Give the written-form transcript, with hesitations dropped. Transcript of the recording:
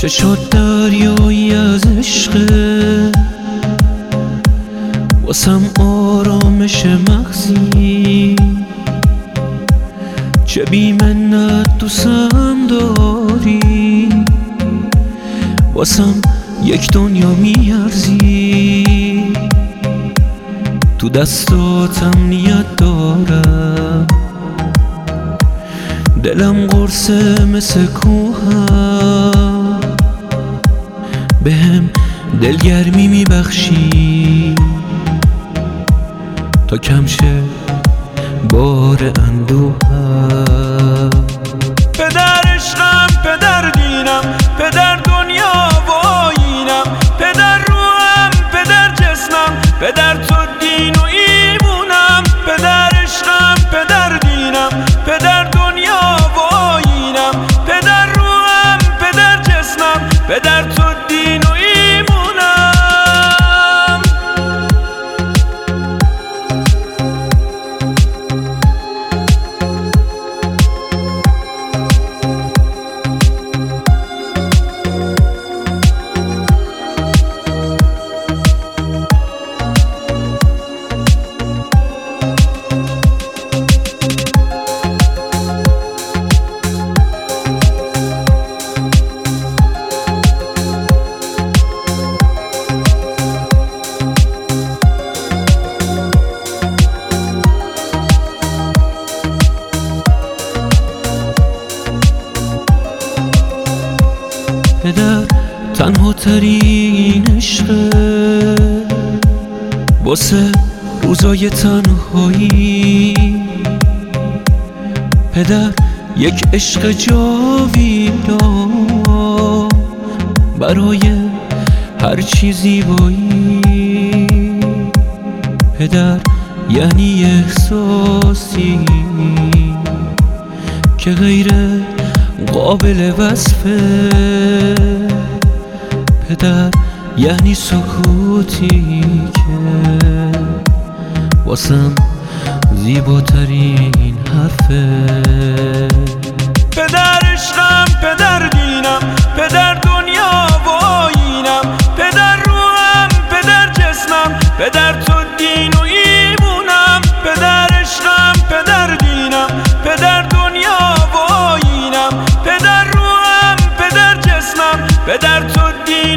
چشات دریایی از عشقه، واسم آرامش مغزی. چه بی منت دوستم داری، واسم یک دنیا میارزی. تو دستاتم نیت دارم، دلم قرصه مثل کوهم. بهم دلگرمی میبخشی تا کم شه بار اندوهم. پدر عشقم، پدر دینم، پدر دنیا و آیینم، پدر روحم، پدر جسمم، پدر تو دین و ایمونم. پدر عشقم، پدر دینم، پدر دنیا و آیینم، پدر روحم، پدر جسمم، پدر تو دین و ایمونم. پدر تنها ترین عشقه، واسه روزای تنهایی. پدر یک عشق جاویدان، برای هر چی زیبایی. پدر یعنی احساسی که غیر قابل وصفه. پدر یعنی سکوتی که واسم زیباترین حرفه. پدر عشقم، پدر دینم، پدر دنیا و آیینم، پدر روحم، پدر جسمم، پدر تو دین و ایمونم. پدر عشقم، پدر دینم، پدر دنیا و آیینم، پدر روحم، پدر جسمم، پدر تو دین